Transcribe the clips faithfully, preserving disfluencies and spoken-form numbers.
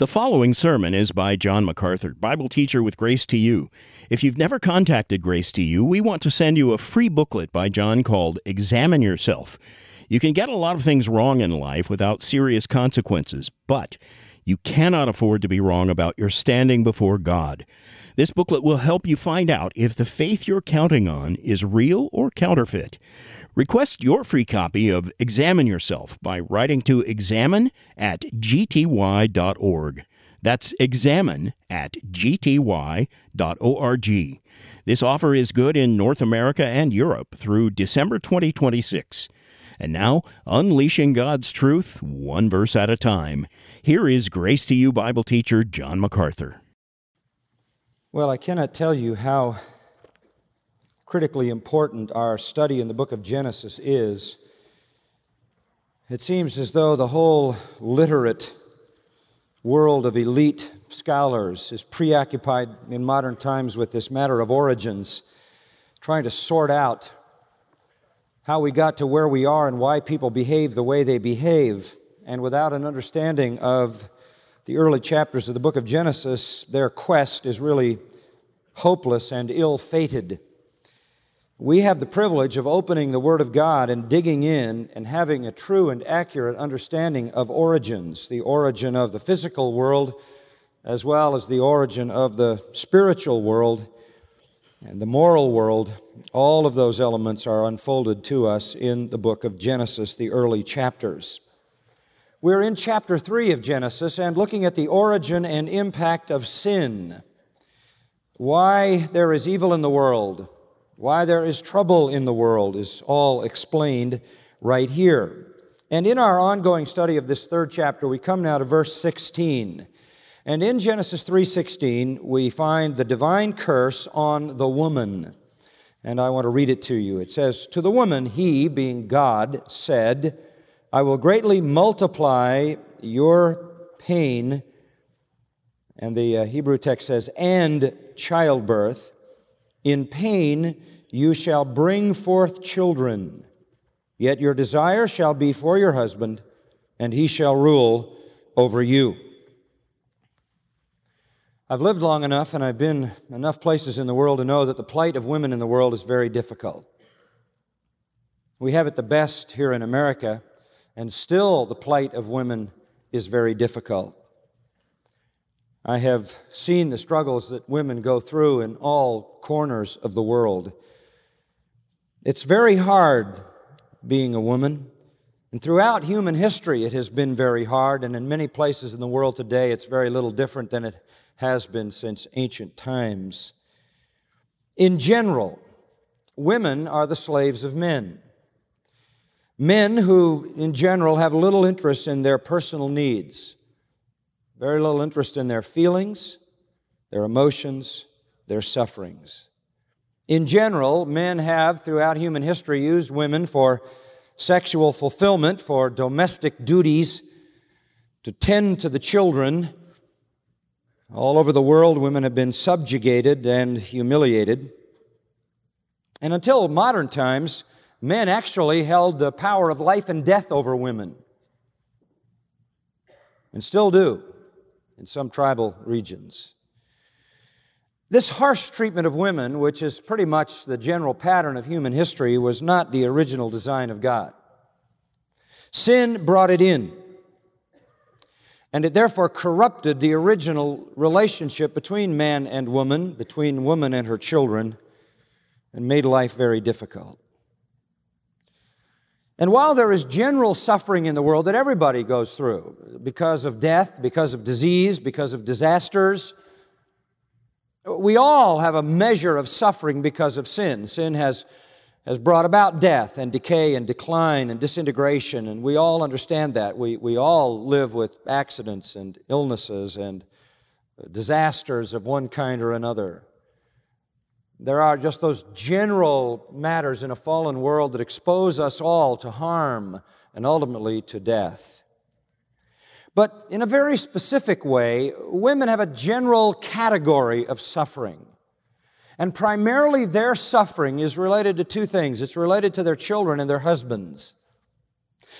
The following sermon is by John MacArthur, Bible teacher with Grace to You. If you've never contacted Grace to You, we want to send you a free booklet by John called Examine Yourself. You can get a lot of things wrong in life without serious consequences, but you cannot afford to be wrong about your standing before God. This booklet will help you find out if the faith you're counting on is real or counterfeit. Request your free copy of Examine Yourself by writing to examine at g t y dot org. That's examine at g t y dot org. This offer is good in North America and Europe through December twenty twenty-six. And now, unleashing God's truth, one verse at a time. Here is Grace to You Bible teacher John MacArthur. Well, I cannot tell you how critically important our study in the book of Genesis is. It seems as though the whole literate world of elite scholars is preoccupied in modern times with this matter of origins, trying to sort out how we got to where we are and why people behave the way they behave. And without an understanding of the early chapters of the book of Genesis, their quest is really hopeless and ill-fated. We have the privilege of opening the Word of God and digging in and having a true and accurate understanding of origins, the origin of the physical world as well as the origin of the spiritual world and the moral world. All of those elements are unfolded to us in the book of Genesis, the early chapters. We're in chapter three of Genesis and looking at the origin and impact of sin. Why there is evil in the world, why there is trouble in the world is all explained right here. And in our ongoing study of this third chapter, we come now to verse sixteen. And in Genesis three sixteen, we find the divine curse on the woman. And I want to read it to you. It says, "To the woman, he, being God, said, I will greatly multiply your pain." And the uh, Hebrew text says, "and childbirth. In pain you shall bring forth children. Yet your desire shall be for your husband, and he shall rule over you." I've lived long enough and I've been enough places in the world to know that the plight of women in the world is very difficult. We have it the best here in America, and still the plight of women is very difficult. I have seen the struggles that women go through in all corners of the world. It's very hard being a woman, and throughout human history it has been very hard, and in many places in the world today it's very little different than it has been since ancient times. In general, women are the slaves of men. Men who, in general, have little interest in their personal needs, very little interest in their feelings, their emotions, their sufferings. In general, men have, throughout human history, used women for sexual fulfillment, for domestic duties, to tend to the children. All over the world, women have been subjugated and humiliated. And until modern times, men actually held the power of life and death over women, and still do in some tribal regions. This harsh treatment of women, which is pretty much the general pattern of human history, was not the original design of God. Sin brought it in, and it therefore corrupted the original relationship between man and woman, between woman and her children, and made life very difficult. And while there is general suffering in the world that everybody goes through because of death, because of disease, because of disasters, we all have a measure of suffering because of sin. Sin has, has brought about death and decay and decline and disintegration, and we all understand that. We, we all live with accidents and illnesses and disasters of one kind or another. There are just those general matters in a fallen world that expose us all to harm and ultimately to death. But in a very specific way, women have a general category of suffering. And primarily their suffering is related to two things. It's related to their children and their husbands.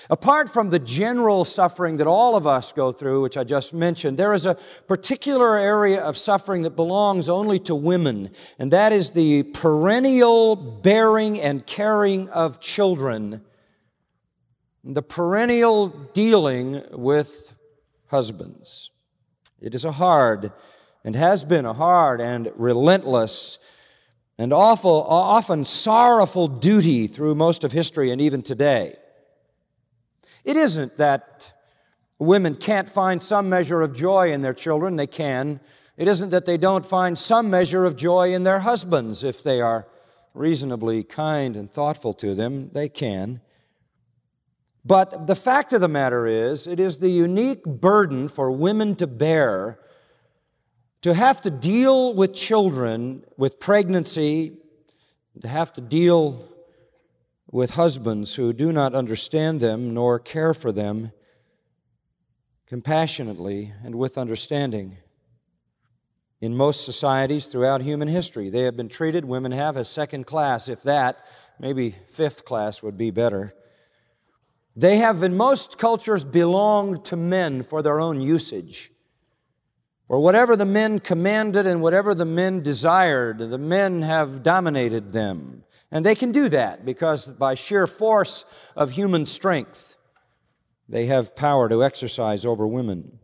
Apart from the general suffering that all of us go through, which I just mentioned, there is a particular area of suffering that belongs only to women, and that is the perennial bearing and caring of children, the perennial dealing with husbands. It is a hard, and has been a hard and relentless and awful, often sorrowful duty through most of history and even today. It isn't that women can't find some measure of joy in their children. They can. It isn't that they don't find some measure of joy in their husbands if they are reasonably kind and thoughtful to them. They can. But the fact of the matter is, it is the unique burden for women to bear to have to deal with children, with pregnancy, to have to deal with husbands who do not understand them nor care for them compassionately and with understanding. In most societies throughout human history, they have been treated, women have, as second class, if that, maybe fifth class would be better. They have in most cultures belonged to men for their own usage. For whatever the men commanded and whatever the men desired, the men have dominated them. And they can do that because by sheer force of human strength, they have power to exercise over women.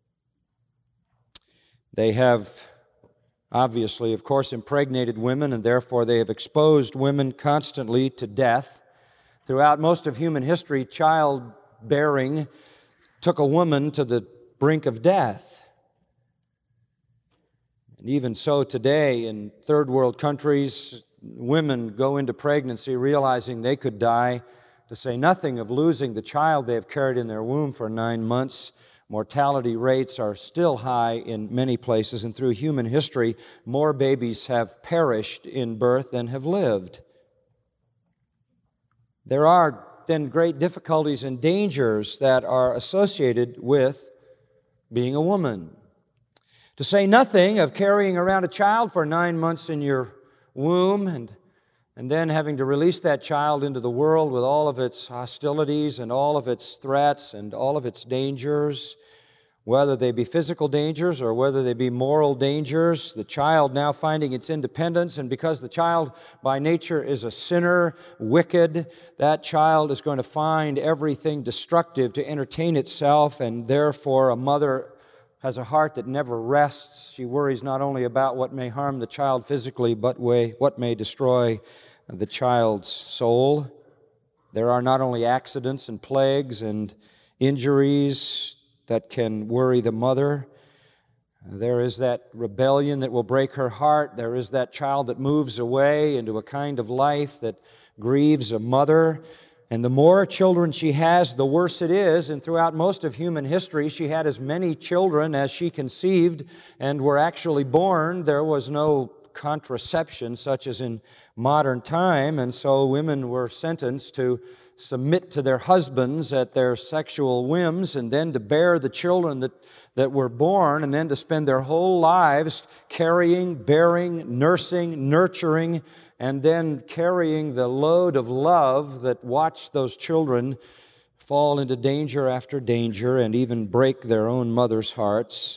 They have obviously, of course, impregnated women, and therefore they have exposed women constantly to death. Throughout most of human history, childbearing took a woman to the brink of death. And even so today, in third world countries, women go into pregnancy realizing they could die, to say nothing of losing the child they have carried in their womb for nine months. Mortality rates are still high in many places, and through human history, more babies have perished in birth than have lived. There are then great difficulties and dangers that are associated with being a woman. To say nothing of carrying around a child for nine months in your womb and, and then having to release that child into the world with all of its hostilities and all of its threats and all of its dangers, whether they be physical dangers or whether they be moral dangers, the child now finding its independence, and because the child by nature is a sinner, wicked, that child is going to find everything destructive to entertain itself, and therefore a mother has a heart that never rests. She worries not only about what may harm the child physically, but what may destroy the child's soul. There are not only accidents and plagues and injuries that can worry the mother. There is that rebellion that will break her heart. There is that child that moves away into a kind of life that grieves a mother. And the more children she has, the worse it is. And throughout most of human history, she had as many children as she conceived and were actually born. There was no contraception such as in modern time, and so women were sentenced to submit to their husbands at their sexual whims, and then to bear the children that, that were born, and then to spend their whole lives carrying, bearing, nursing, nurturing, and then carrying the load of love that watched those children fall into danger after danger and even break their own mother's hearts.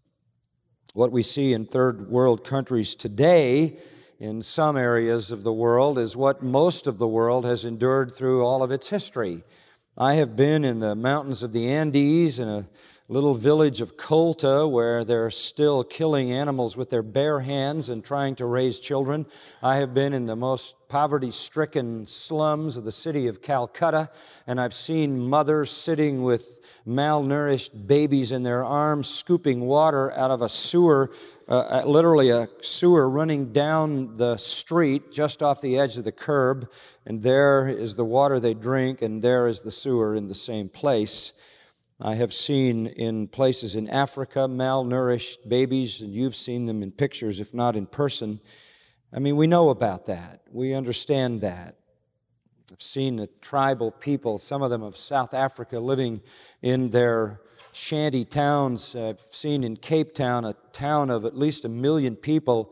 What we see in third world countries today in some areas of the world is what most of the world has endured through all of its history. I have been in the mountains of the Andes in a little village of Colta where they're still killing animals with their bare hands and trying to raise children. I have been in the most poverty-stricken slums of the city of Calcutta, and I've seen mothers sitting with malnourished babies in their arms, scooping water out of a sewer, uh, literally a sewer running down the street just off the edge of the curb, and there is the water they drink, and there is the sewer in the same place. I have seen in places in Africa malnourished babies, and you've seen them in pictures, if not in person. I mean, we know about that. We understand that. I've seen the tribal people, some of them of South Africa, living in their shanty towns. I've seen in Cape Town, a town of at least a million people,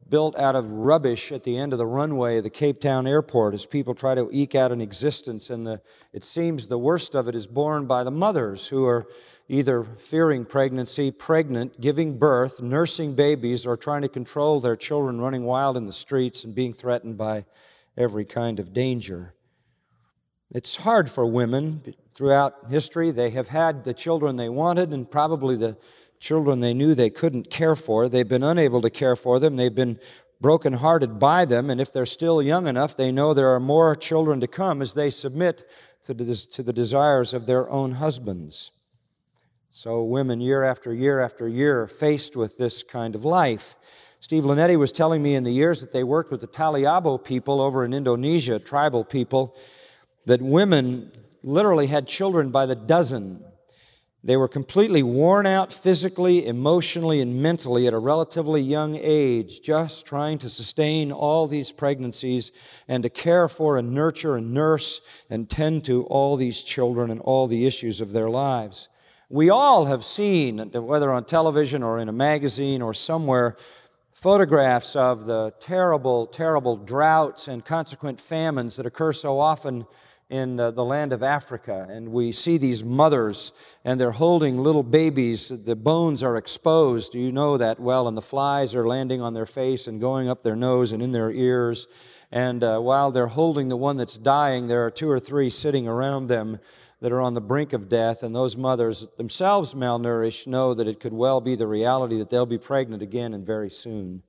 built out of rubbish at the end of the runway of the Cape Town airport as people try to eke out an existence. And the, it seems the worst of it is borne by the mothers who are either fearing pregnancy, pregnant, giving birth, nursing babies, or trying to control their children running wild in the streets and being threatened by every kind of danger. It's hard for women. Throughout history, they have had the children they wanted and probably the children they knew they couldn't care for. They've been unable to care for them. They've been brokenhearted by them, and if they're still young enough, they know there are more children to come as they submit to the, to the desires of their own husbands. So women, year after year after year, are faced with this kind of life. Steve Linetti was telling me in the years that they worked with the Taliabo people over in Indonesia, tribal people, that women literally had children by the dozen. They were completely worn out physically, emotionally, and mentally at a relatively young age, just trying to sustain all these pregnancies and to care for and nurture and nurse and tend to all these children and all the issues of their lives. We all have seen, whether on television or in a magazine or somewhere, photographs of the terrible, terrible droughts and consequent famines that occur so often in uh, the land of Africa. And we see these mothers, and they're holding little babies. The bones are exposed. You know that well, and the flies are landing on their face and going up their nose and in their ears. And uh, while they're holding the one that's dying, there are two or three sitting around them that are on the brink of death, and those mothers, themselves malnourished, know that it could well be the reality that they'll be pregnant again and very soon.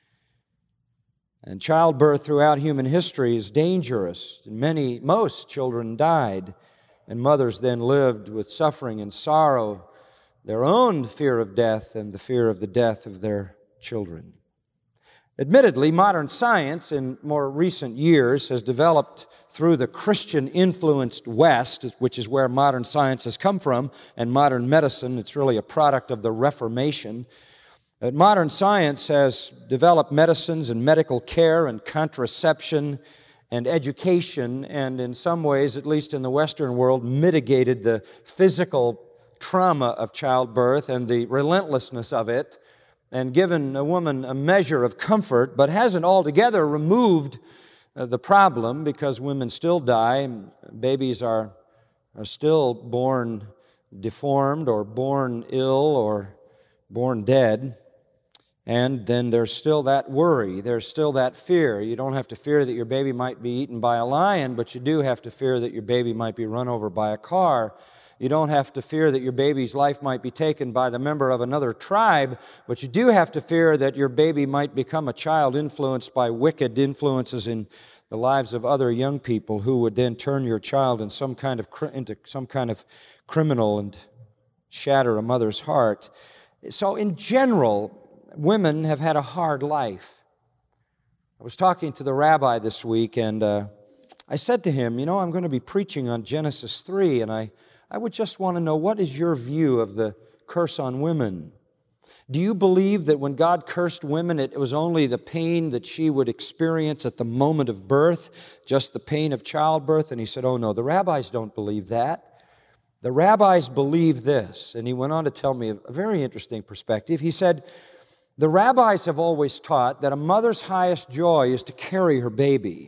And childbirth throughout human history is dangerous. Many, most children died, and mothers then lived with suffering and sorrow, their own fear of death and the fear of the death of their children. Admittedly, modern science in more recent years has developed through the Christian-influenced West, which is where modern science has come from, and modern medicine. It's really a product of the Reformation. But modern science has developed medicines and medical care and contraception and education, and in some ways, at least in the Western world, mitigated the physical trauma of childbirth and the relentlessness of it, and given a woman a measure of comfort, but hasn't altogether removed uh, the problem, because women still die. Babies are, are still born deformed or born ill or born dead. And then there's still that worry. There's still that fear. You don't have to fear that your baby might be eaten by a lion, but you do have to fear that your baby might be run over by a car. You don't have to fear that your baby's life might be taken by the member of another tribe, but you do have to fear that your baby might become a child influenced by wicked influences in the lives of other young people who would then turn your child in some kind of into some kind of criminal and shatter a mother's heart. So in general, women have had a hard life. I was talking to the rabbi this week, and uh, I said to him, you know, I'm going to be preaching on Genesis three, and I I would just want to know, what is your view of the curse on women? Do you believe that when God cursed women, it was only the pain that she would experience at the moment of birth, just the pain of childbirth? And he said, oh no, the rabbis don't believe that. The rabbis believe this. And he went on to tell me a very interesting perspective. He said, the rabbis have always taught that a mother's highest joy is to carry her baby.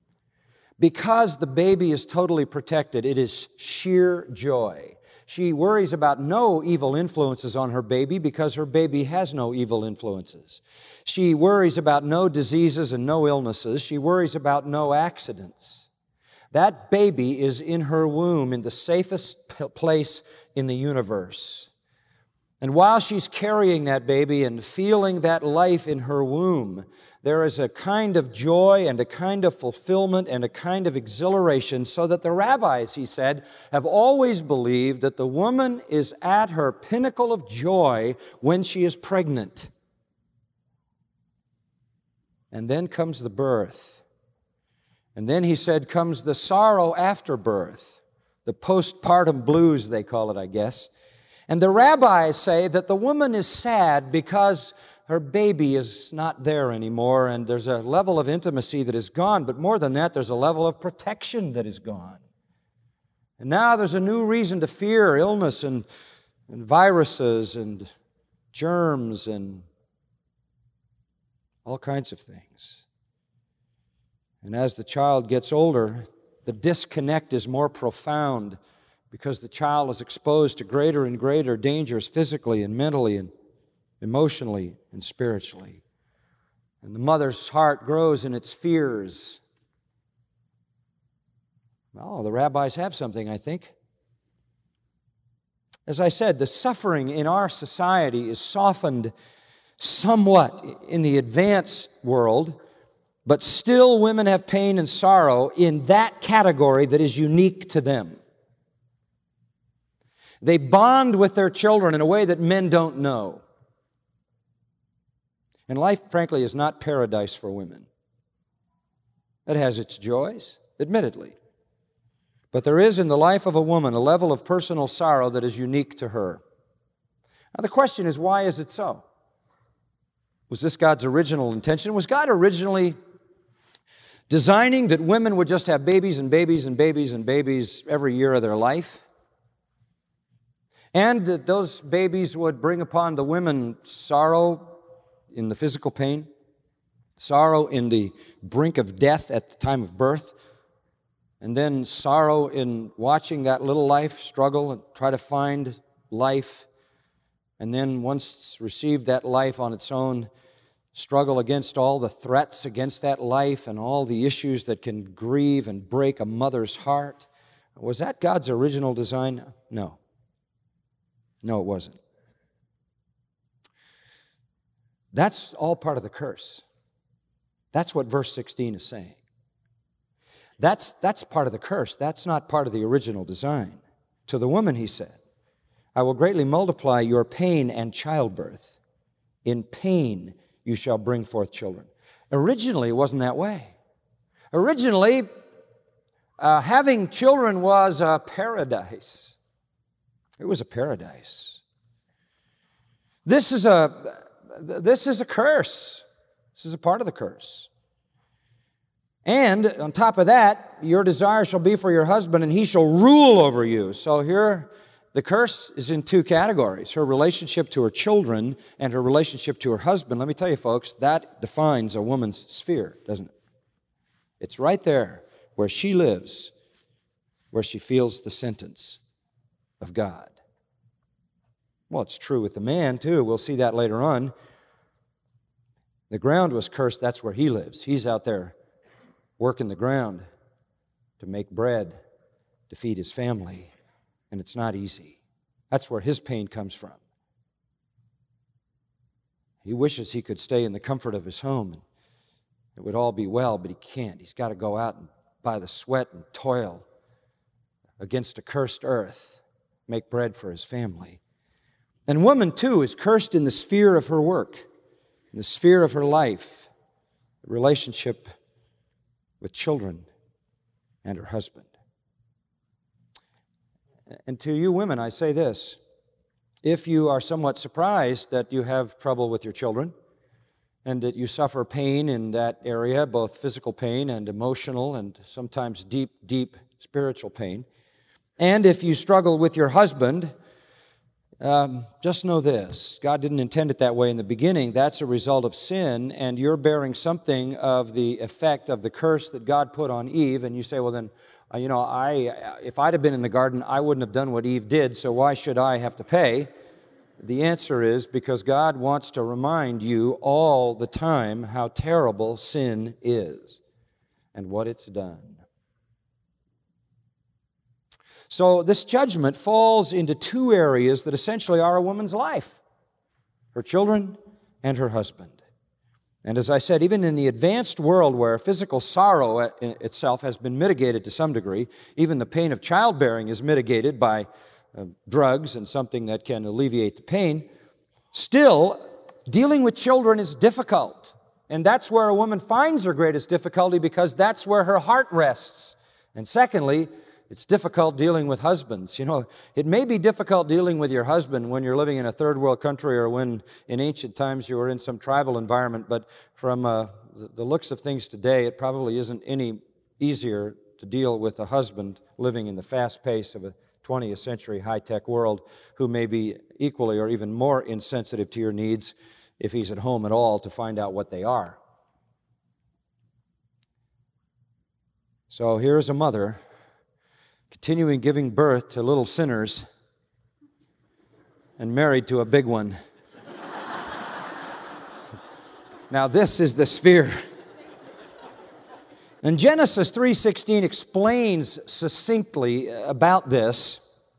Because the baby is totally protected, it is sheer joy. She worries about no evil influences on her baby because her baby has no evil influences. She worries about no diseases and no illnesses. She worries about no accidents. That baby is in her womb in the safest place in the universe. And while she's carrying that baby and feeling that life in her womb, there is a kind of joy and a kind of fulfillment and a kind of exhilaration, so that the rabbis, he said, have always believed that the woman is at her pinnacle of joy when she is pregnant. And then comes the birth. And then, he said, comes the sorrow after birth, the postpartum blues, they call it, I guess. And the rabbis say that the woman is sad because her baby is not there anymore, and there's a level of intimacy that is gone, but more than that, there's a level of protection that is gone. And now there's a new reason to fear illness and, and viruses and germs and all kinds of things. And as the child gets older, the disconnect is more profound because the child is exposed to greater and greater dangers physically and mentally and emotionally and spiritually. And the mother's heart grows in its fears. Oh, the rabbis have something, I think. As I said, the suffering in our society is softened somewhat in the advanced world, but still women have pain and sorrow in that category that is unique to them. They bond with their children in a way that men don't know. And life, frankly, is not paradise for women. It has its joys, admittedly. But there is in the life of a woman a level of personal sorrow that is unique to her. Now the question is, why is it so? Was this God's original intention? Was God originally designing that women would just have babies and babies and babies and babies every year of their life? And that those babies would bring upon the women sorrow in the physical pain, sorrow in the brink of death at the time of birth, and then sorrow in watching that little life struggle and try to find life, and then once received that life on its own, struggle against all the threats against that life and all the issues that can grieve and break a mother's heart. Was that God's original design? No. No, it wasn't. That's all part of the curse. That's what verse sixteen is saying. That's, that's part of the curse. That's not part of the original design. To the woman, he said, I will greatly multiply your pain and childbirth. In pain you shall bring forth children. Originally, it wasn't that way. Originally, uh, having children was a paradise. It was a paradise. This is a, this is a curse. This is a part of the curse. And on top of that, your desire shall be for your husband, and he shall rule over you. So here, the curse is in two categories. Her relationship to her children and her relationship to her husband. Let me tell you, folks, that defines a woman's sphere, doesn't it? It's right there where she lives, where she feels the sentence of God. Well, it's true with the man, too. We'll see that later on. The ground was cursed. That's where he lives. He's out there working the ground to make bread, to feed his family. And it's not easy. That's where his pain comes from. He wishes he could stay in the comfort of his home and it would all be well, but he can't. He's got to go out and by the sweat and toil against a cursed earth, make bread for his family. And woman, too, is cursed in the sphere of her work, in the sphere of her life, the relationship with children and her husband. And to you women, I say this. If you are somewhat surprised that you have trouble with your children and that you suffer pain in that area, both physical pain and emotional and sometimes deep, deep spiritual pain, and if you struggle with your husband, um, just know this. God didn't intend it that way in the beginning. That's a result of sin, and you're bearing something of the effect of the curse that God put on Eve, and you say, well then, Uh, you know, I, if I'd have been in the garden, I wouldn't have done what Eve did, so why should I have to pay? The answer is because God wants to remind you all the time how terrible sin is and what it's done. So this judgment falls into two areas that essentially are a woman's life: her children and her husband. And as I said, even in the advanced world where physical sorrow itself has been mitigated to some degree, even the pain of childbearing is mitigated by uh, drugs and something that can alleviate the pain, still, dealing with children is difficult. And that's where a woman finds her greatest difficulty because that's where her heart rests. And secondly, it's difficult dealing with husbands. You know, it may be difficult dealing with your husband when you're living in a third world country or when in ancient times you were in some tribal environment, but from uh, the looks of things today, it probably isn't any easier to deal with a husband living in the fast pace of a twentieth century high-tech world who may be equally or even more insensitive to your needs if he's at home at all, to find out what they are. So here's a mother continuing giving birth to little sinners and married to a big one. Now this is the sphere. And Genesis three sixteen explains succinctly about this.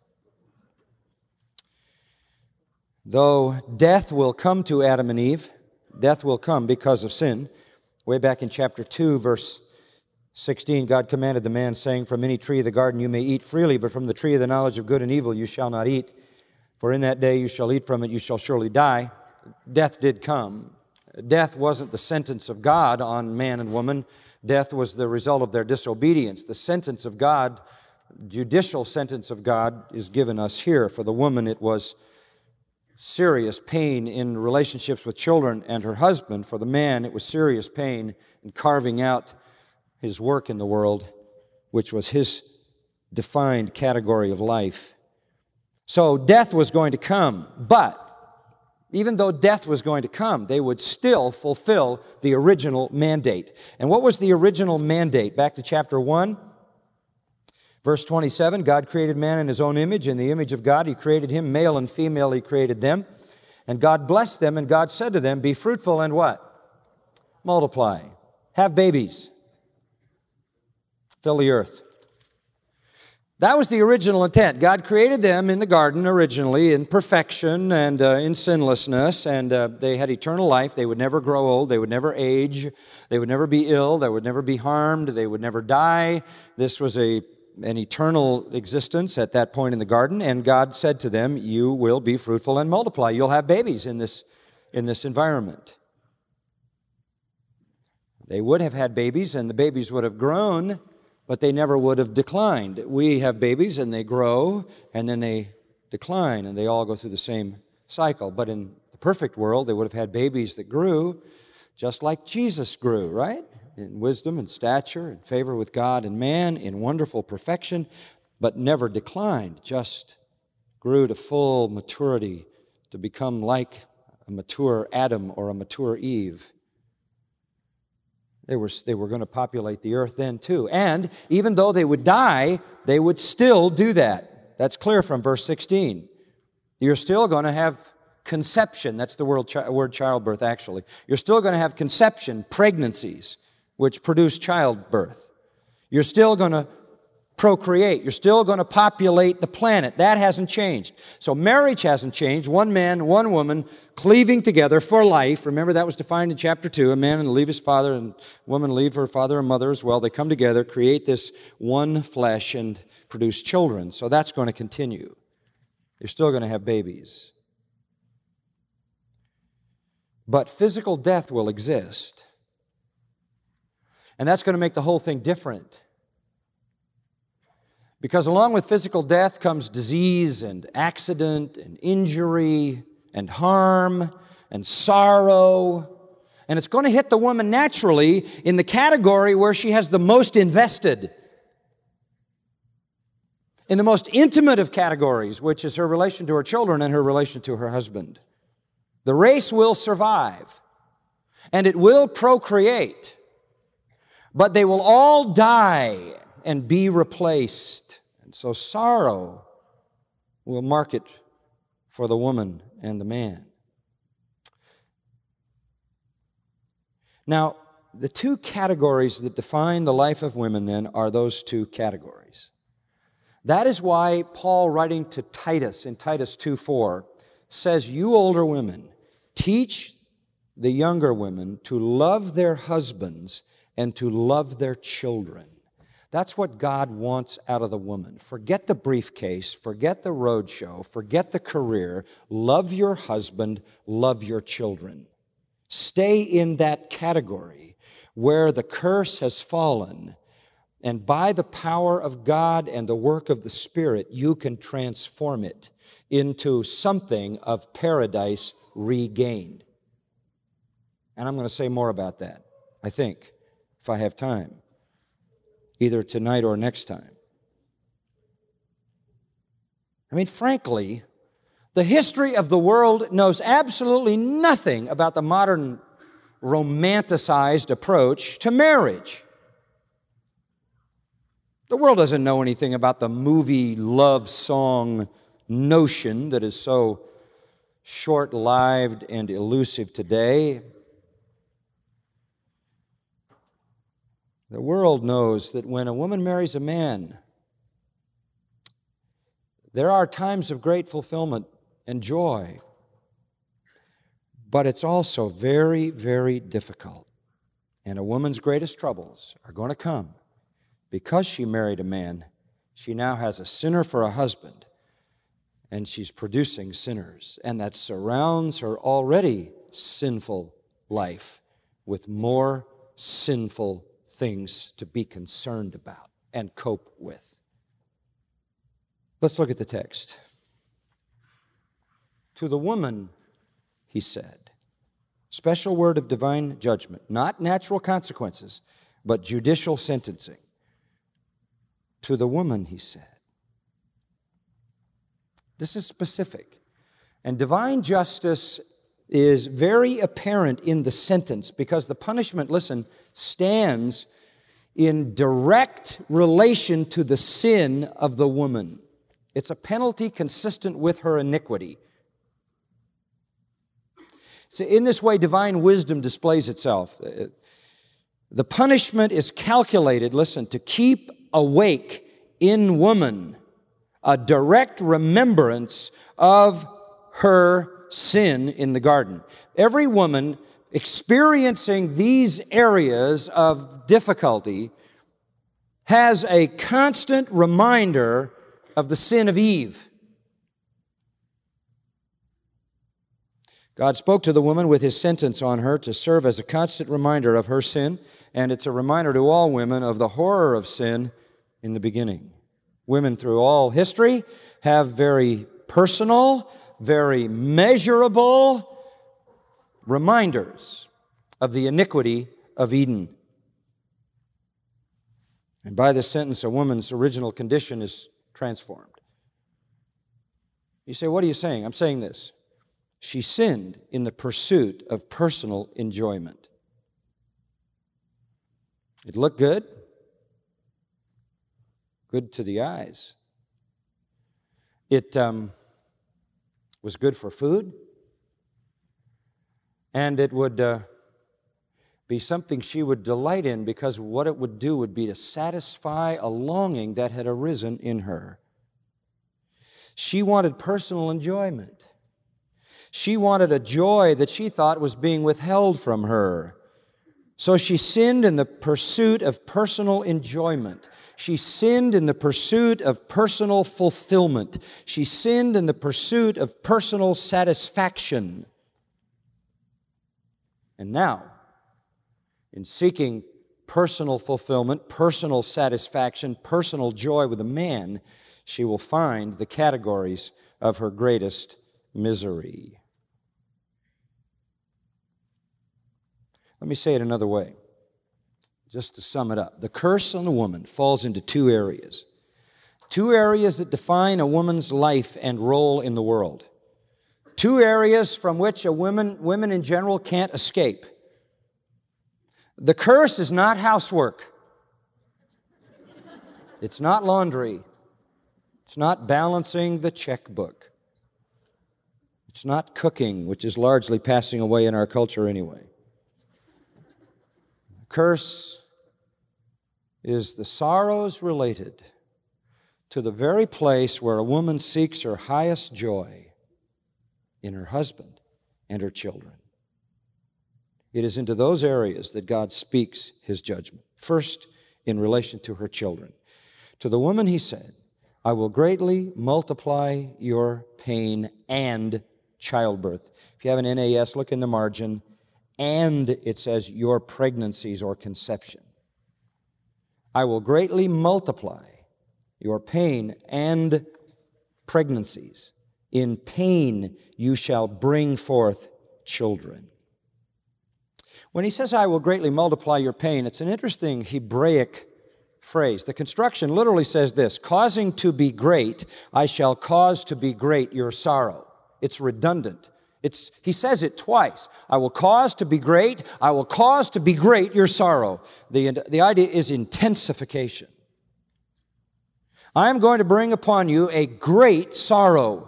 Though death will come to Adam and Eve, death will come because of sin. Way back in chapter two, verse sixteen, God commanded the man, saying, "From any tree of the garden you may eat freely, but from the tree of the knowledge of good and evil you shall not eat. For in that day you shall eat from it, you shall surely die." Death did come. Death wasn't the sentence of God on man and woman. Death was the result of their disobedience. The sentence of God, judicial sentence of God, is given us here. For the woman, it was serious pain in relationships with children and her husband. For the man, it was serious pain in carving out his work in the world, which was his defined category of life. So death was going to come, but even though death was going to come, they would still fulfill the original mandate. And what was the original mandate? Back to chapter one, verse twenty-seven, God created man in His own image. In the image of God He created him, male and female He created them. And God blessed them, and God said to them, "Be fruitful and" what? "Multiply. Have babies. Fill the earth." That was the original intent. God created them in the garden originally in perfection and uh, in sinlessness, and uh, they had eternal life. They would never grow old. They would never age. They would never be ill. They would never be harmed. They would never die. This was a an eternal existence at that point in the garden, and God said to them, "You will be fruitful and multiply. You'll have babies in this, in this environment." They would have had babies, and the babies would have grown, but they never would have declined. We have babies, and they grow, and then they decline, and they all go through the same cycle. But in the perfect world, they would have had babies that grew just like Jesus grew, right? In wisdom and stature and favor with God and man, in wonderful perfection, but never declined, just grew to full maturity to become like a mature Adam or a mature Eve. They were, they were going to populate the earth then too. And even though they would die, they would still do that. That's clear from verse sixteen. You're still going to have conception. That's the word, word childbirth, actually. You're still going to have conception, pregnancies, which produce childbirth. You're still going to procreate. You're still going to populate the planet. That hasn't changed. So marriage hasn't changed. One man, one woman, cleaving together for life. Remember, that was defined in chapter two. A man will leave his father, and a woman leave her father and mother as well. They come together, create this one flesh, and produce children. So that's going to continue. You're still going to have babies. But physical death will exist. And that's going to make the whole thing different. Because along with physical death comes disease and accident and injury and harm and sorrow. And it's going to hit the woman naturally in the category where she has the most invested. In the most intimate of categories, which is her relation to her children and her relation to her husband. The race will survive. And it will procreate. But they will all die and be replaced. And so sorrow will mark it for the woman and the man. Now, the two categories that define the life of women then are those two categories. That is why Paul, writing to Titus in Titus two four, says, "You older women, teach the younger women to love their husbands and to love their children." That's what God wants out of the woman. Forget the briefcase, forget the roadshow, forget the career. Love your husband, love your children. Stay in that category where the curse has fallen, and by the power of God and the work of the Spirit, you can transform it into something of paradise regained. And I'm going to say more about that, I think, if I have time, either tonight or next time. I mean, frankly, The history of the world knows absolutely nothing about the modern romanticized approach to marriage. The world doesn't know anything about the movie love song notion that is so short-lived and elusive today. The world knows that when a woman marries a man, there are times of great fulfillment and joy, but it's also very, very difficult. And a woman's greatest troubles are going to come because she married a man. She now has a sinner for a husband, and she's producing sinners, and that surrounds her already sinful life with more sinful things to be concerned about and cope with. Let's look at the text. To the woman, he said, special word of divine judgment, not natural consequences, but judicial sentencing. To the woman, he said. This is specific. And divine justice is very apparent in the sentence because the punishment, listen, stands in direct relation to the sin of the woman. It's a penalty consistent with her iniquity. So in this way, divine wisdom displays itself. The punishment is calculated, listen, to keep awake in woman a direct remembrance of her sin in the garden. Every woman experiencing these areas of difficulty has a constant reminder of the sin of Eve. God spoke to the woman with his sentence on her to serve as a constant reminder of her sin, and it's a reminder to all women of the horror of sin in the beginning. Women through all history have very personal, very measurable reminders of the iniquity of Eden. And by this sentence, a woman's original condition is transformed. You say, what are you saying? I'm saying this. She sinned in the pursuit of personal enjoyment. It looked good. Good to the eyes. It um, was good for food. And it would uh, be something she would delight in because what it would do would be to satisfy a longing that had arisen in her. She wanted personal enjoyment. She wanted a joy that she thought was being withheld from her. So she sinned in the pursuit of personal enjoyment. She sinned in the pursuit of personal fulfillment. She sinned in the pursuit of personal satisfaction. And now, in seeking personal fulfillment, personal satisfaction, personal joy with a man, she will find the categories of her greatest misery. Let me say it another way, just to sum it up. The curse on the woman falls into two areas. Two areas that define a woman's life and role in the world. Two areas from which a woman, women in general can't escape. The curse is not housework. It's not laundry. It's not balancing the checkbook. It's not cooking, which is largely passing away in our culture anyway. Curse is the sorrows related to the very place where a woman seeks her highest joy in her husband and her children. It is into those areas that God speaks his judgment. First, in relation to her children. To the woman he said, I will greatly multiply your pain and childbirth. If you have an N A S, look in the margin. And it says your pregnancies or conception. I will greatly multiply your pain and pregnancies. In pain you shall bring forth children. When he says, I will greatly multiply your pain, it's an interesting Hebraic phrase. The construction literally says this, causing to be great, I shall cause to be great your sorrow. It's redundant. It's, he says it twice. I will cause to be great. I will cause to be great your sorrow. The, the idea is intensification. I am going to bring upon you a great sorrow.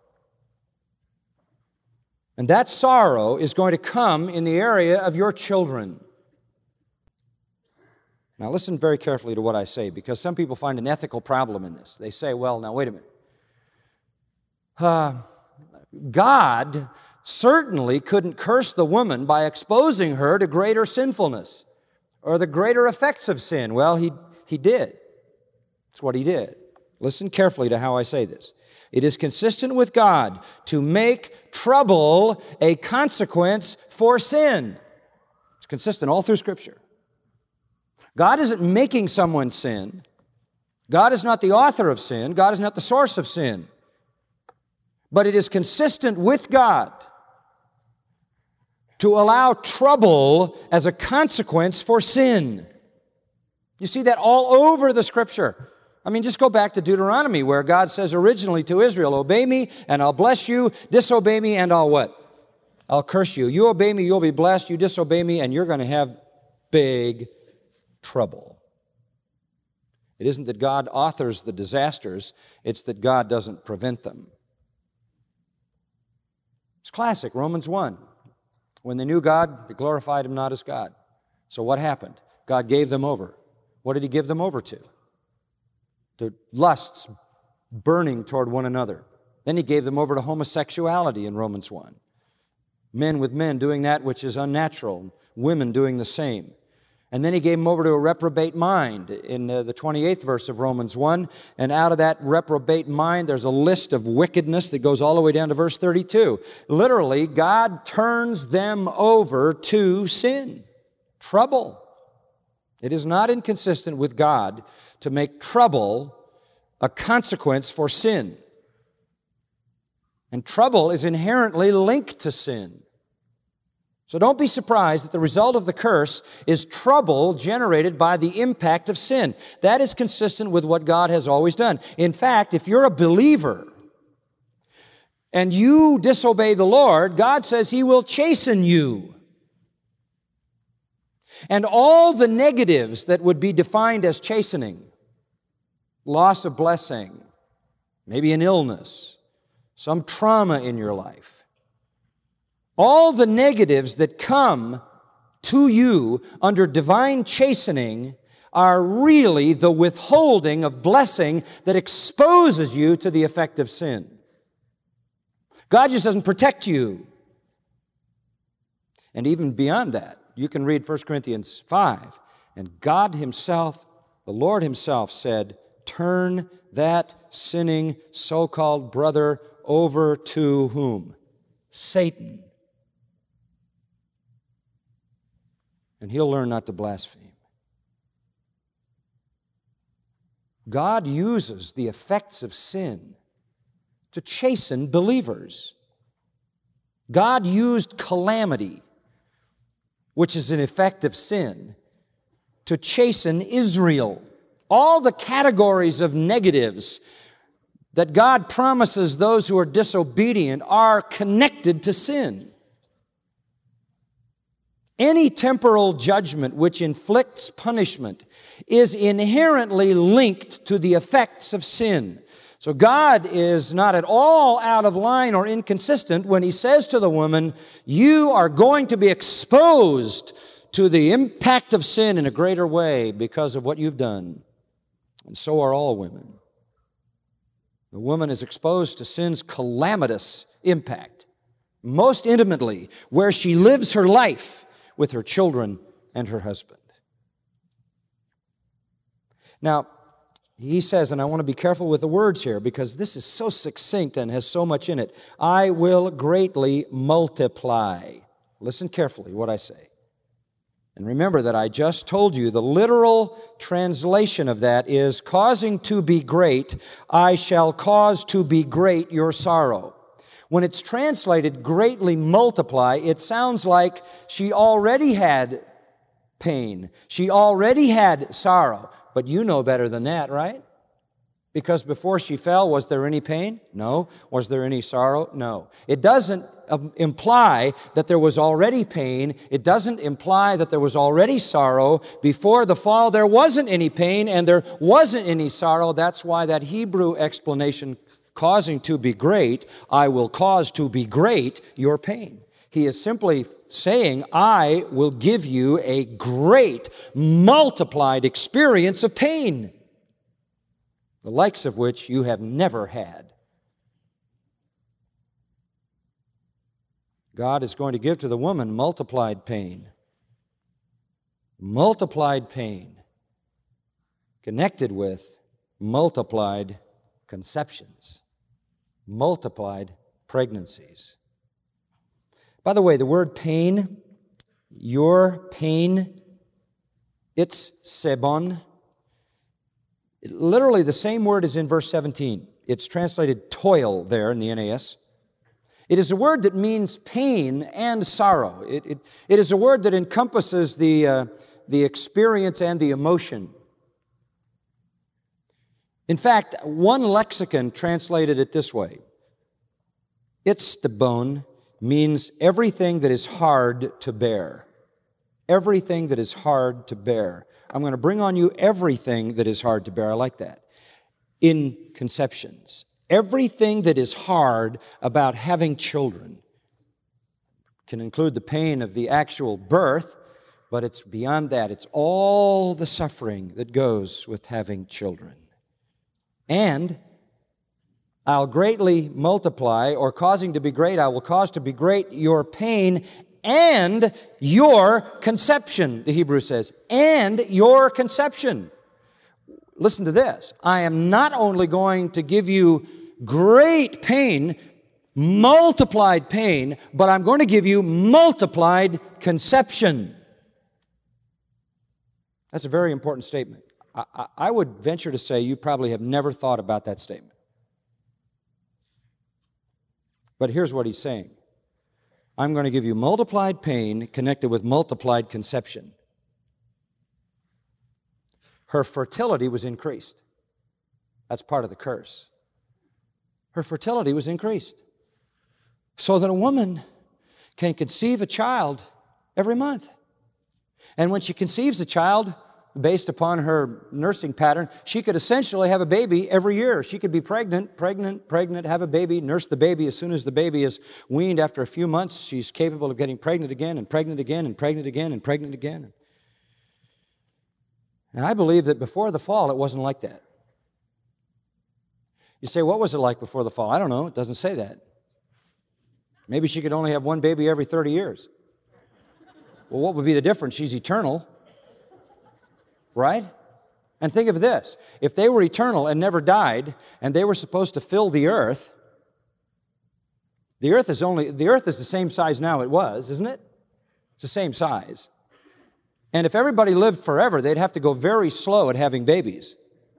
And that sorrow is going to come in the area of your children. Now listen very carefully to what I say, because some people find an ethical problem in this. They say, well, now wait a minute. Uh, God certainly couldn't curse the woman by exposing her to greater sinfulness or the greater effects of sin. Well, he, he did. That's what he did. Listen carefully to how I say this. It is consistent with God to make trouble a consequence for sin. It's consistent all through Scripture. God isn't making someone sin. God is not the author of sin. God is not the source of sin. But it is consistent with God to allow trouble as a consequence for sin. You see that all over the Scripture. I mean, just go back to Deuteronomy, where God says originally to Israel, obey me and I'll bless you, disobey me and I'll what? I'll curse you. You obey me, you'll be blessed. You disobey me and you're going to have big trouble. It isn't that God authors the disasters, it's that God doesn't prevent them. It's classic, Romans one. When they knew God, they glorified Him not as God. So what happened? God gave them over. What did He give them over to? To lusts burning toward one another. Then He gave them over to homosexuality in Romans one. Men with men doing that which is unnatural, women doing the same. And then He gave them over to a reprobate mind in uh, the twenty-eighth verse of Romans one. And out of that reprobate mind, there's a list of wickedness that goes all the way down to verse thirty-two. Literally, God turns them over to sin, trouble. It is not inconsistent with God to make trouble a consequence for sin. And trouble is inherently linked to sin. So don't be surprised that the result of the curse is trouble generated by the impact of sin. That is consistent with what God has always done. In fact, if you're a believer and you disobey the Lord, God says He will chasten you. And all the negatives that would be defined as chastening, loss of blessing, maybe an illness, some trauma in your life, all the negatives that come to you under divine chastening are really the withholding of blessing that exposes you to the effect of sin. God just doesn't protect you. And even beyond that, you can read First Corinthians five, and God Himself, the Lord Himself said, turn that sinning so-called brother over to whom? Satan. And he'll learn not to blaspheme. God uses the effects of sin to chasten believers. God used calamity, which is an effect of sin, to chasten Israel. All the categories of negatives that God promises those who are disobedient are connected to sin. Any temporal judgment which inflicts punishment is inherently linked to the effects of sin. So God is not at all out of line or inconsistent when He says to the woman, you are going to be exposed to the impact of sin in a greater way because of what you've done. And so are all women. The woman is exposed to sin's calamitous impact, most intimately where she lives her life with her children and her husband. Now, he says, and I want to be careful with the words here because this is so succinct and has so much in it, I will greatly multiply. Listen carefully what I say. And remember that I just told you the literal translation of that is causing to be great, I shall cause to be great your sorrow. When it's translated greatly multiply, it sounds like she already had pain. She already had sorrow. But you know better than that, right? Because before she fell, was there any pain? No. Was there any sorrow? No. It doesn't um, imply that there was already pain. It doesn't imply that there was already sorrow. Before the fall, there wasn't any pain and there wasn't any sorrow. That's why that Hebrew explanation, causing to be great, I will cause to be great your pain. He is simply saying, I will give you a great, multiplied experience of pain, the likes of which you have never had. God is going to give to the woman multiplied pain. Multiplied pain connected with multiplied conceptions, multiplied pregnancies. By the way, the word pain, your pain, it's sebon. Literally the same word is in verse seventeen. It's translated toil there in the N A S. It is a word that means pain and sorrow. It, it, it is a word that encompasses the, uh, the experience and the emotion. In fact, one lexicon translated it this way. Itztebon means everything that is hard to bear. Everything that is hard to bear. I'm going to bring on you everything that is hard to bear. I like that. In conceptions. Everything that is hard about having children can include the pain of the actual birth, but it's beyond that. It's all the suffering that goes with having children. And I'll greatly multiply, or causing to be great, I will cause to be great your pain and your conception, the Hebrew says, and your conception. Listen to this. I am not only going to give you great pain, multiplied pain, but I'm going to give you multiplied conception. That's a very important statement. I, I, I would venture to say you probably have never thought about that statement. But here's what he's saying. I'm going to give you multiplied pain connected with multiplied conception. Her fertility was increased. That's part of the curse. Her fertility was increased. So that a woman can conceive a child every month. And when she conceives a child, based upon her nursing pattern, she could essentially have a baby every year. She could be pregnant, pregnant, pregnant, have a baby, nurse the baby. As soon as the baby is weaned after a few months, she's capable of getting pregnant again and pregnant again and pregnant again and pregnant again. And I believe that before the fall, it wasn't like that. You say, what was it like before the fall? I don't know. It doesn't say that. Maybe she could only have one baby every thirty years. Well, what would be the difference? She's eternal. Right? And think of this. If they were eternal and never died, and they were supposed to fill the earth, the earth is only, the earth is the same size now it was, isn't it? It's the same size. And if everybody lived forever, they'd have to go very slow at having babies.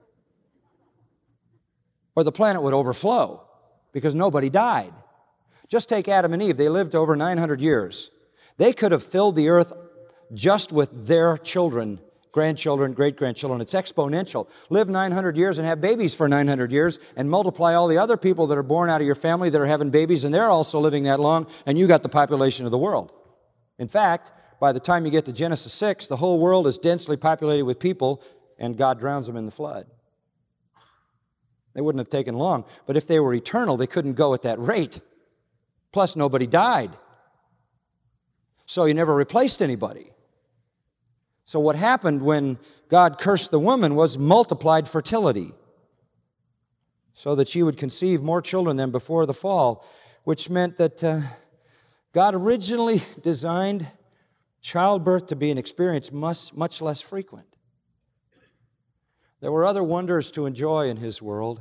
Or the planet would overflow because nobody died. Just take Adam and Eve. They lived over nine hundred years. They could have filled the earth just with their children, grandchildren, great-grandchildren. It's exponential. Live nine hundred years and have babies for nine hundred years and multiply all the other people that are born out of your family that are having babies, and they're also living that long, and you got the population of the world. In fact, by the time you get to Genesis six, the whole world is densely populated with people, and God drowns them in the flood. They wouldn't have taken long. But if they were eternal, they couldn't go at that rate. Plus, nobody died. So you never replaced anybody. So what happened when God cursed the woman was multiplied fertility, so that she would conceive more children than before the fall, which meant that uh, God originally designed childbirth to be an experience much, much less frequent. There were other wonders to enjoy in His world.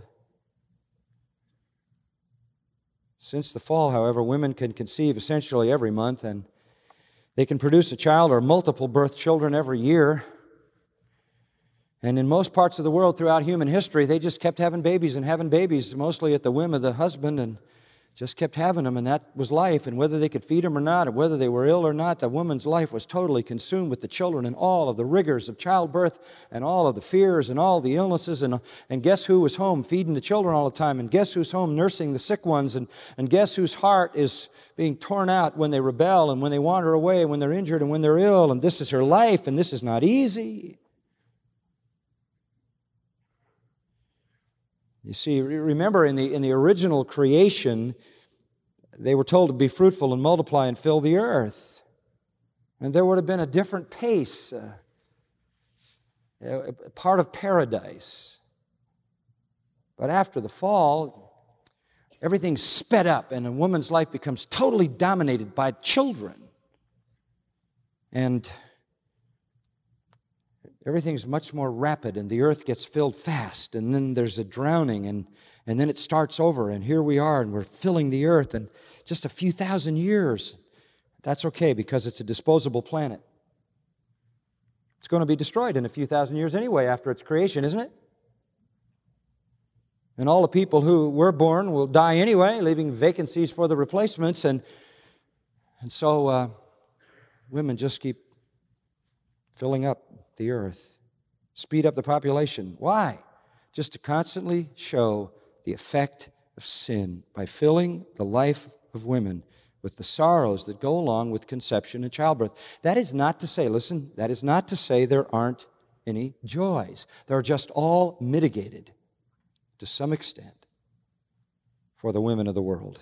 Since the fall, however, women can conceive essentially every month, and they can produce a child or multiple birth children every year. And in most parts of the world throughout human history, they just kept having babies and having babies, mostly at the whim of the husband, and Just kept having them, and that was life. And whether they could feed them or not, or whether they were ill or not, the woman's life was totally consumed with the children and all of the rigors of childbirth and all of the fears and all the illnesses. And, and guess who was home feeding the children all the time? And guess who's home nursing the sick ones? And, and guess whose heart is being torn out when they rebel and when they wander away and when they're injured and when they're ill? And this is her life, and this is not easy. You see, remember in the, in the original creation, they were told to be fruitful and multiply and fill the earth. And there would have been a different pace, uh, a part of paradise. But after the fall, everything's sped up and a woman's life becomes totally dominated by children. And everything's much more rapid, and the earth gets filled fast, and then there's a drowning, and, and then it starts over, and here we are, and we're filling the earth in just a few thousand years. That's okay, because it's a disposable planet. It's going to be destroyed in a few thousand years anyway after its creation, isn't it? And all the people who were born will die anyway, leaving vacancies for the replacements, and, and so uh, women just keep filling up the earth, speed up the population. Why? Just to constantly show the effect of sin by filling the life of women with the sorrows that go along with conception and childbirth. That is not to say, listen, that is not to say there aren't any joys. They're just all mitigated to some extent for the women of the world.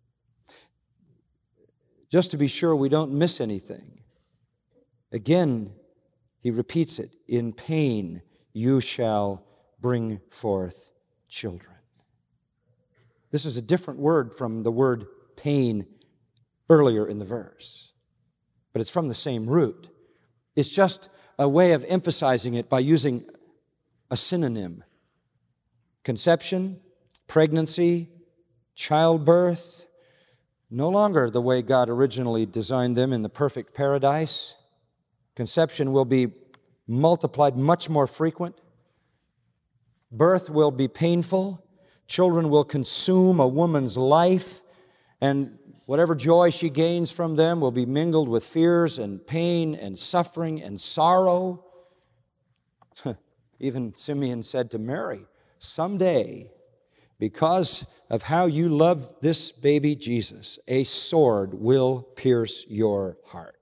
Just to be sure we don't miss anything. Again, he repeats it, in pain you shall bring forth children. This is a different word from the word pain earlier in the verse, but it's from the same root. It's just a way of emphasizing it by using a synonym. Conception, pregnancy, childbirth, no longer the way God originally designed them in the perfect paradise. Conception will be multiplied, much more frequent. Birth will be painful. Children will consume a woman's life, and whatever joy she gains from them will be mingled with fears and pain and suffering and sorrow. Even Simeon said to Mary, someday, because of how you love this baby Jesus, a sword will pierce your heart.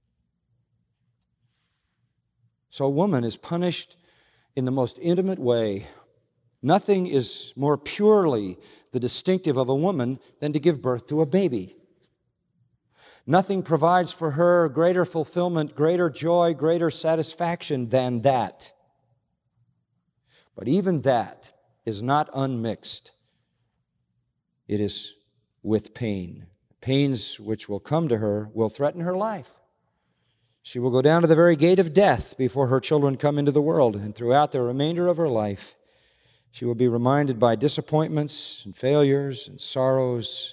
So a woman is punished in the most intimate way. Nothing is more purely the distinctive of a woman than to give birth to a baby. Nothing provides for her greater fulfillment, greater joy, greater satisfaction than that. But even that is not unmixed. It is with pain. Pains which will come to her will threaten her life. She will go down to the very gate of death before her children come into the world, and throughout the remainder of her life, she will be reminded by disappointments and failures and sorrows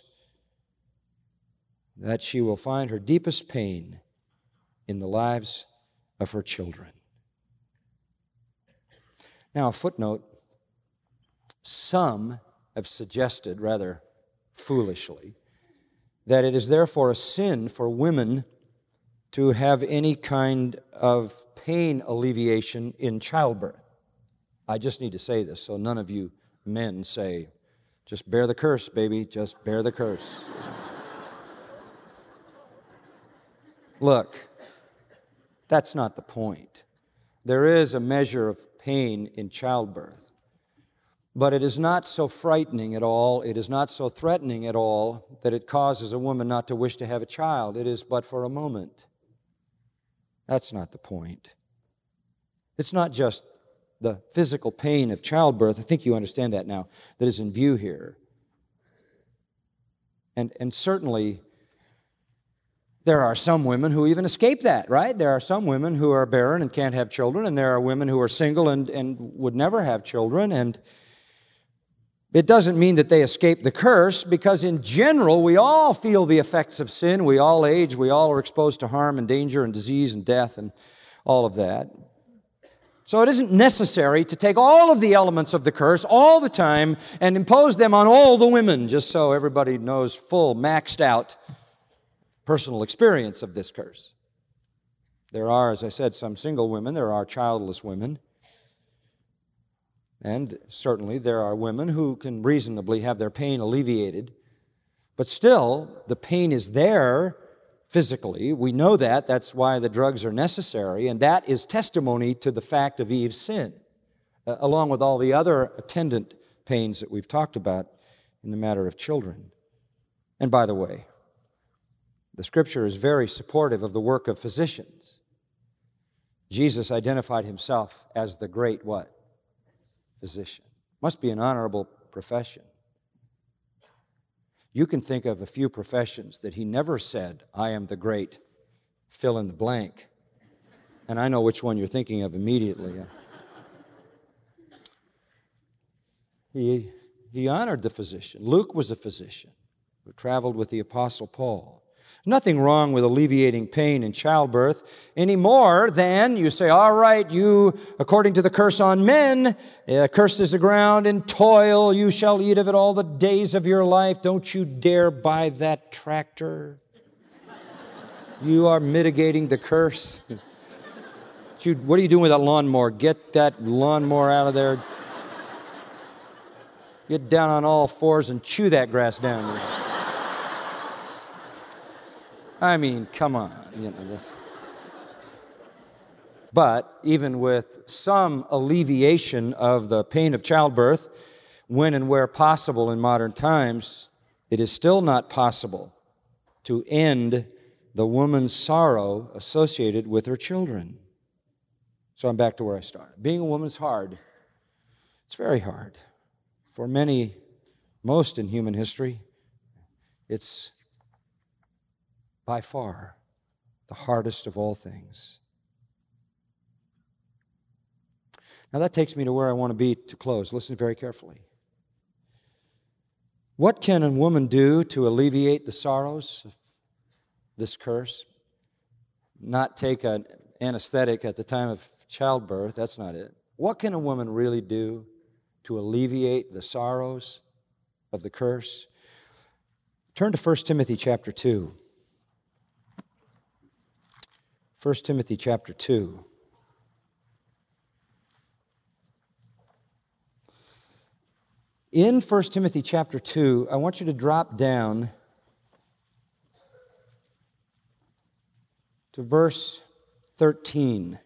that she will find her deepest pain in the lives of her children. Now, a footnote. Some have suggested, rather foolishly, that it is therefore a sin for women to have any kind of pain alleviation in childbirth. I just need to say this so none of you men say, just bear the curse, baby, just bear the curse. Look, that's not the point. There is a measure of pain in childbirth, but it is not so frightening at all, it is not so threatening at all that it causes a woman not to wish to have a child. It is but for a moment. That's not the point. It's not just the physical pain of childbirth, I think you understand that now, that is in view here. And, and certainly, there are some women who even escape that, right? There are some women who are barren and can't have children, and there are women who are single and, and would never have children, and it doesn't mean that they escape the curse, because in general, we all feel the effects of sin. We all age. We all are exposed to harm and danger and disease and death and all of that. So it isn't necessary to take all of the elements of the curse all the time and impose them on all the women, just so everybody knows full, maxed out personal experience of this curse. There are, as I said, some single women. There are childless women. And certainly there are women who can reasonably have their pain alleviated. But still, the pain is there physically. We know that. That's why the drugs are necessary. And that is testimony to the fact of Eve's sin, uh, along with all the other attendant pains that we've talked about in the matter of children. And by the way, the Scripture is very supportive of the work of physicians. Jesus identified himself as the great what? Physician. Must be an honorable profession. You can think of a few professions that he never said, I am the great fill in the blank. And I know which one you're thinking of immediately. He, he honored the physician. Luke was a physician who traveled with the Apostle Paul. Nothing wrong with alleviating pain in childbirth any more than you say, all right, you, according to the curse on men, uh, cursed is the ground and toil, you shall eat of it all the days of your life. Don't you dare buy that tractor. You are mitigating the curse. What are you doing with that lawnmower? Get that lawnmower out of there. Get down on all fours and chew that grass down. I mean, come on, you know this. But even with some alleviation of the pain of childbirth, when and where possible in modern times, it is still not possible to end the woman's sorrow associated with her children. So I'm back to where I started. Being a woman is hard. It's very hard. For many, most in human history, it's by far the hardest of all things. Now that takes me to where I want to be to close. Listen very carefully. What can a woman do to alleviate the sorrows of this curse? Not take an anesthetic at the time of childbirth, that's not it. What can a woman really do to alleviate the sorrows of the curse? Turn to First Timothy chapter two. First Timothy chapter two. In First Timothy chapter two, I want you to drop down to verse thirteen.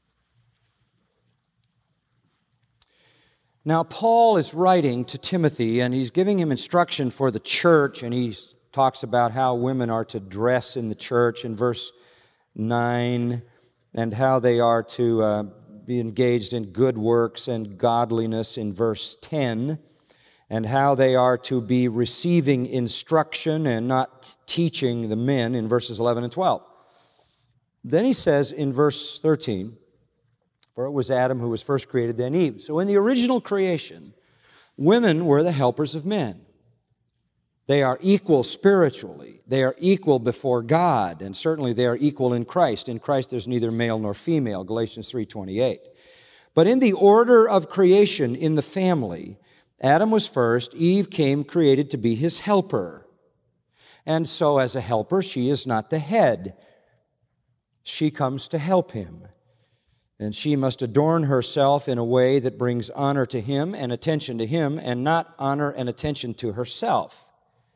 Now, Paul is writing to Timothy, and he's giving him instruction for the church, and he talks about how women are to dress in the church in verse nine, and how they are to uh, be engaged in good works and godliness in verse ten, and how they are to be receiving instruction and not teaching the men in verses eleven and twelve. Then he says in verse thirteen, for it was Adam who was first created, then Eve. So in the original creation, women were the helpers of men. They are equal spiritually. They are equal before God, and certainly they are equal in Christ. In Christ there's neither male nor female, Galatians three twenty-eight. But in the order of creation in the family, Adam was first, Eve came created to be his helper. And so as a helper, she is not the head. She comes to help him. And she must adorn herself in a way that brings honor to him and attention to him, and not honor and attention to herself.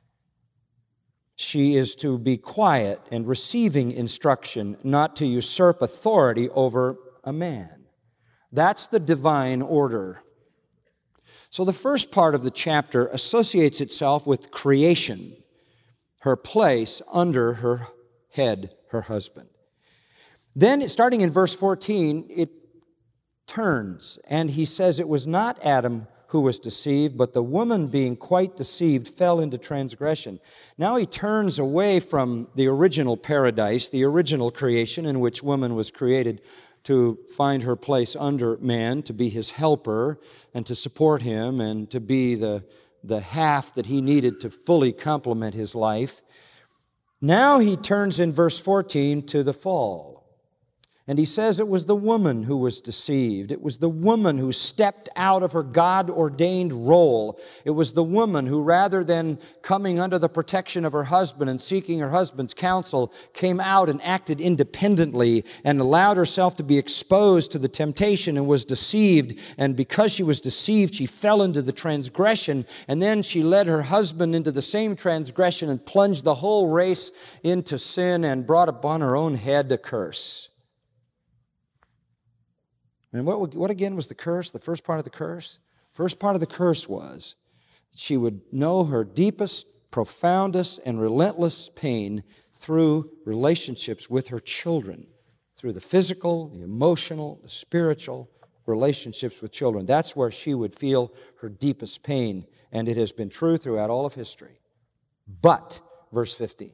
She is to be quiet and receiving instruction, not to usurp authority over a man. That's the divine order. So the first part of the chapter associates itself with creation, her place under her head, her husband. Then, starting in verse fourteen, it turns, and he says, it was not Adam who was deceived, but the woman, being quite deceived, fell into transgression. Now he turns away from the original paradise, the original creation in which woman was created to find her place under man, to be his helper, and to support him, and to be the, the half that he needed to fully complement his life. Now he turns in verse fourteen to the fall. And he says it was the woman who was deceived. It was the woman who stepped out of her God-ordained role. It was the woman who, rather than coming under the protection of her husband and seeking her husband's counsel, came out and acted independently and allowed herself to be exposed to the temptation and was deceived. And because she was deceived, she fell into the transgression. And then she led her husband into the same transgression and plunged the whole race into sin and brought upon her own head a curse. And what, what again was the curse, the first part of the curse? First part of the curse was she would know her deepest, profoundest, and relentless pain through relationships with her children, through the physical, the emotional, the spiritual relationships with children. That's where she would feel her deepest pain, and it has been true throughout all of history. But, verse fifteen,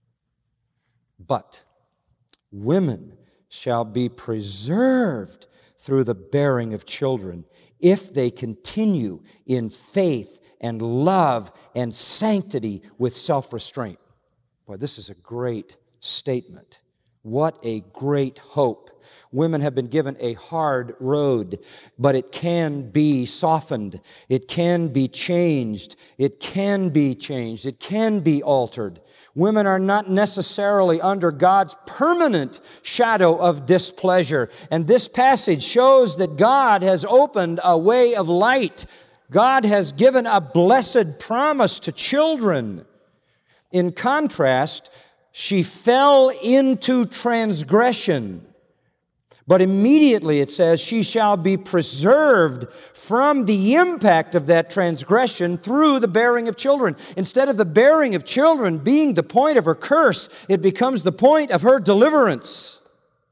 but women shall be preserved through the bearing of children, if they continue in faith and love and sanctity with self-restraint. Boy, this is a great statement. What a great hope. Women have been given a hard road, but it can be softened. It can be changed. It can be changed. It can be altered. Women are not necessarily under God's permanent shadow of displeasure. And this passage shows that God has opened a way of light. God has given a blessed promise to children. In contrast, she fell into transgression. But immediately it says, she shall be preserved from the impact of that transgression through the bearing of children. Instead of the bearing of children being the point of her curse, it becomes the point of her deliverance.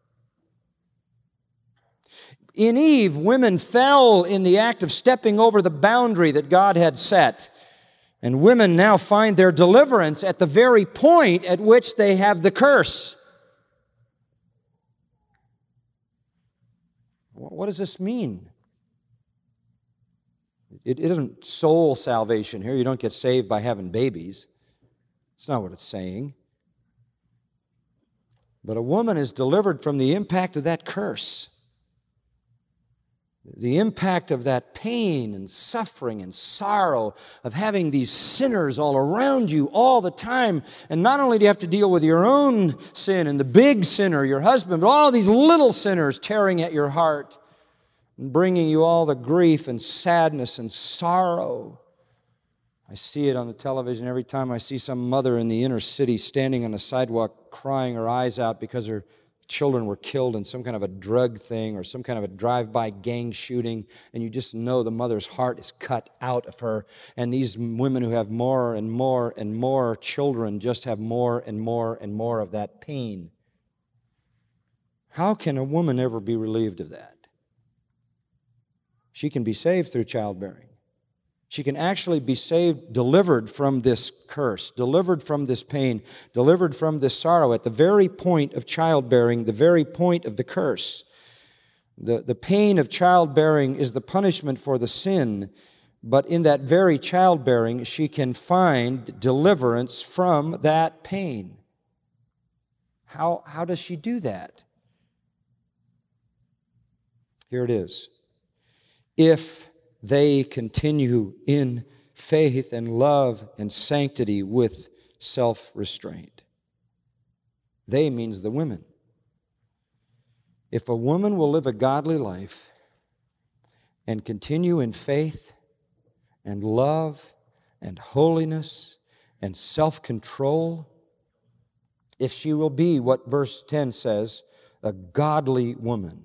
In Eve, women fell in the act of stepping over the boundary that God had set. And women now find their deliverance at the very point at which they have the curse. What does this mean? It, it isn't soul salvation here. You don't get saved by having babies. That's not what it's saying. But a woman is delivered from the impact of that curse. The impact of that pain and suffering and sorrow of having these sinners all around you all the time. And not only do you have to deal with your own sin and the big sinner, your husband, but all these little sinners tearing at your heart and bringing you all the grief and sadness and sorrow. I see it on the television every time I see some mother in the inner city standing on the sidewalk crying her eyes out because her children were killed in some kind of a drug thing or some kind of a drive-by gang shooting, and you just know the mother's heart is cut out of her. And these women who have more and more and more children just have more and more and more of that pain. How can a woman ever be relieved of that? She can be saved through childbearing. She can actually be saved, delivered from this curse, delivered from this pain, delivered from this sorrow at the very point of childbearing, the very point of the curse. The, the pain of childbearing is the punishment for the sin, but in that very childbearing, she can find deliverance from that pain. How, how does she do that? Here it is. If they continue in faith and love and sanctity with self-restraint. They means the women. If a woman will live a godly life and continue in faith and love and holiness and self-control, if she will be what verse ten says, a godly woman.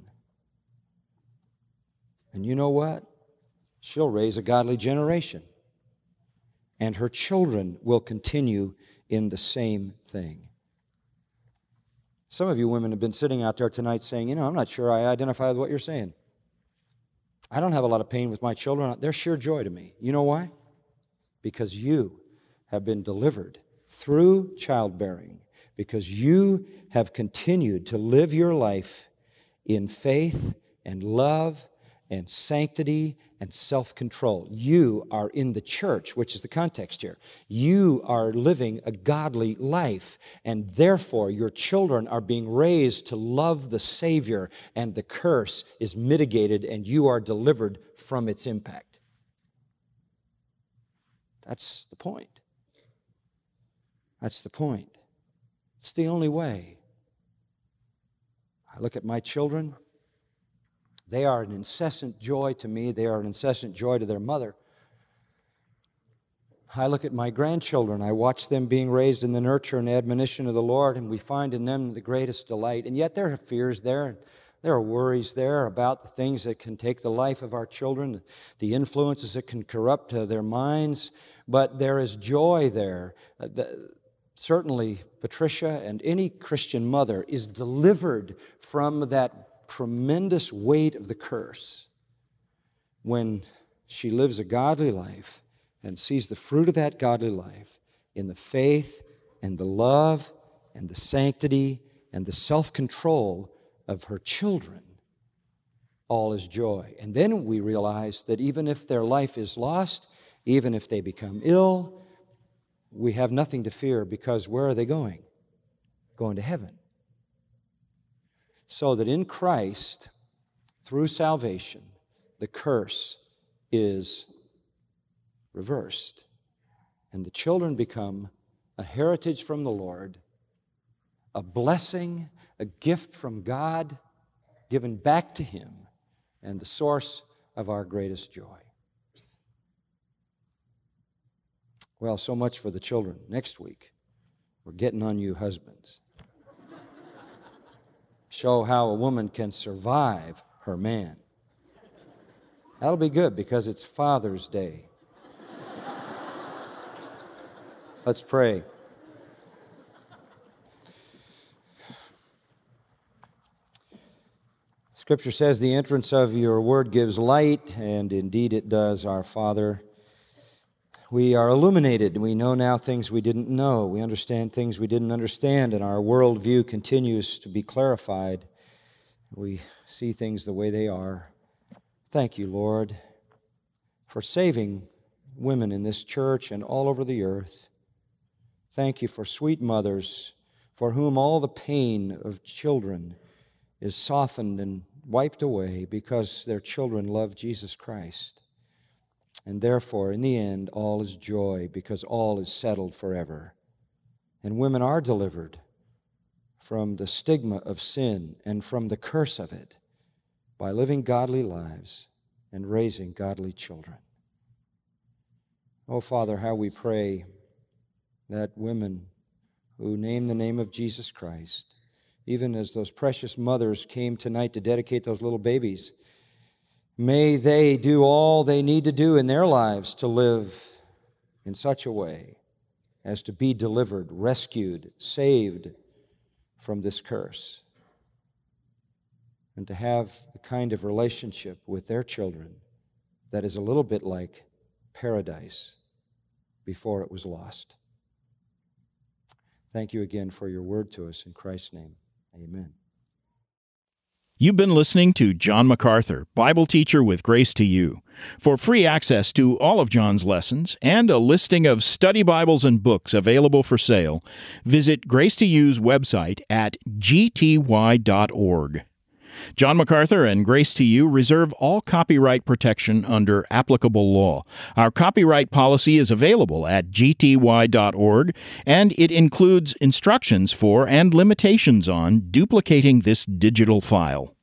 And you know what? She'll raise a godly generation. And her children will continue in the same thing. Some of you women have been sitting out there tonight saying, you know, I'm not sure I identify with what you're saying. I don't have a lot of pain with my children. They're sheer joy to me. You know why? Because you have been delivered through childbearing. Because you have continued to live your life in faith and love and sanctity and self-control. You are in the church, which is the context here. You are living a godly life, and therefore your children are being raised to love the Savior, and the curse is mitigated, and you are delivered from its impact. That's the point. That's the point. It's the only way. I look at my children. They are an incessant joy to me. They are an incessant joy to their mother. I look at my grandchildren. I watch them being raised in the nurture and admonition of the Lord, and we find in them the greatest delight. And yet there are fears there. There are worries there about the things that can take the life of our children, the influences that can corrupt uh, their minds. But there is joy there. Uh, the, certainly, Patricia and any Christian mother is delivered from that tremendous weight of the curse when she lives a godly life and sees the fruit of that godly life in the faith and the love and the sanctity and the self-control of her children. All is joy. And then we realize that even if their life is lost, even if they become ill, we have nothing to fear, because where are they going? Going to heaven. So that in Christ, through salvation, the curse is reversed, and the children become a heritage from the Lord, a blessing, a gift from God given back to Him, and the source of our greatest joy. Well, so much for the children. Next week, we're getting on you husbands. Show how a woman can survive her man. That'll be good, because it's Father's Day. Let's pray. Scripture says the entrance of your word gives light, and indeed it does, our Father. We are illuminated. We know now things we didn't know. We understand things we didn't understand, and our worldview continues to be clarified. We see things the way they are. Thank you, Lord, for saving women in this church and all over the earth. Thank you for sweet mothers for whom all the pain of children is softened and wiped away because their children love Jesus Christ. And therefore, in the end, all is joy, because all is settled forever. And women are delivered from the stigma of sin and from the curse of it by living godly lives and raising godly children. Oh, Father, how we pray that women who name the name of Jesus Christ, even as those precious mothers came tonight to dedicate those little babies, may they do all they need to do in their lives to live in such a way as to be delivered, rescued, saved from this curse, and to have the kind of relationship with their children that is a little bit like paradise before it was lost. Thank you again for your word to us. In Christ's name, amen. You've been listening to John MacArthur, Bible teacher with Grace to You. For free access to all of John's lessons and a listing of study Bibles and books available for sale, visit Grace to You's website at g t y dot org. John MacArthur and Grace to You reserve all copyright protection under applicable law. Our copyright policy is available at g t y dot org, and it includes instructions for and limitations on duplicating this digital file.